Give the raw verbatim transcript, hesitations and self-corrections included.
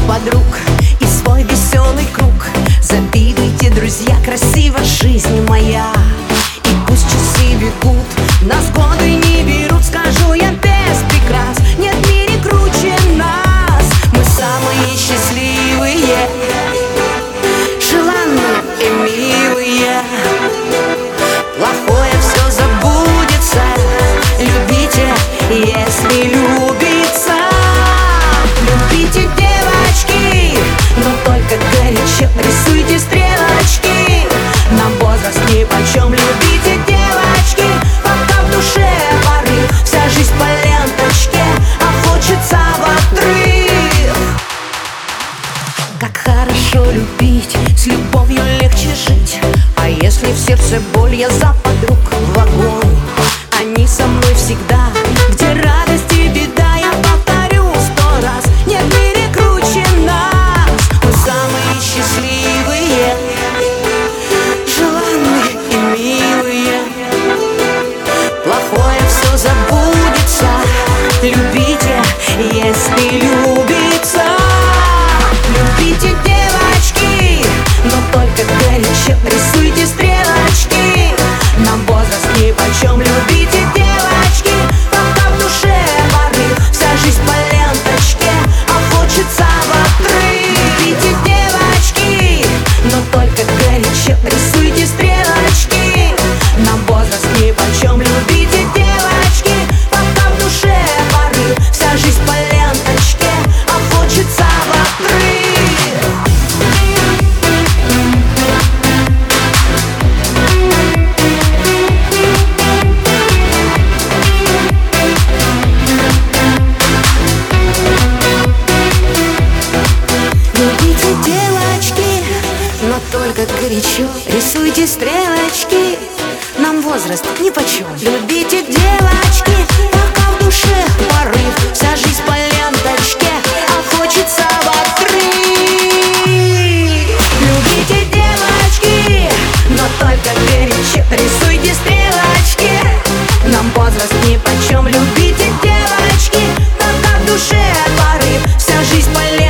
подруг и свой веселый круг. Завидуйте, друзья, красива жизнь моя. И пусть часы бегут, нас годы не берут. Скажу я без прикрас, нет в мире круче нас. Мы самые счастливые, желанные и милые. Плохое все забудется, любите, если любится. Любите, девочки, но только горячо рисуйте стрелочки. Нам возраст нипочем. Любите, девочки, пока в душе порыв. Вся жизнь по ленточке, а хочется в отрыв. Как хорошо любить, с любовью легче жить. А если в сердце боль, я за подруг в огонь. Они со мной всегда, где радость и беда. Я повторю сто раз, нет в мире круче нас. Мы самые счастливые, желанные и милые. Плохое все забудется, любите, если любится. Любите, девочки, но только горячо рисуйте стрелочки. Нам возраст нипочем. Любите, девочки, пока в душе порыв. Вся жизнь по ленточке, а хочется в отрыв. Любите, девочки, но только горячо рисуйте стрелочки. Нам возраст нипочем. Любите, девочки, пока в душе порыв. Вся жизнь по ленточке, а хочется в отрыв. Любите, девочки, но только горячо рисуйте стрелочки. Нам возраст нипочем. Любите, девочки, пока в душе порыв. Вся жизнь по ленточке, а хочется в отрыв. Любите, девочки, но только горячо рисуйте стрелочки. Нам возраст нипочем. Любите, девочки, пока в душе порыв. Вся жизнь по ленточке.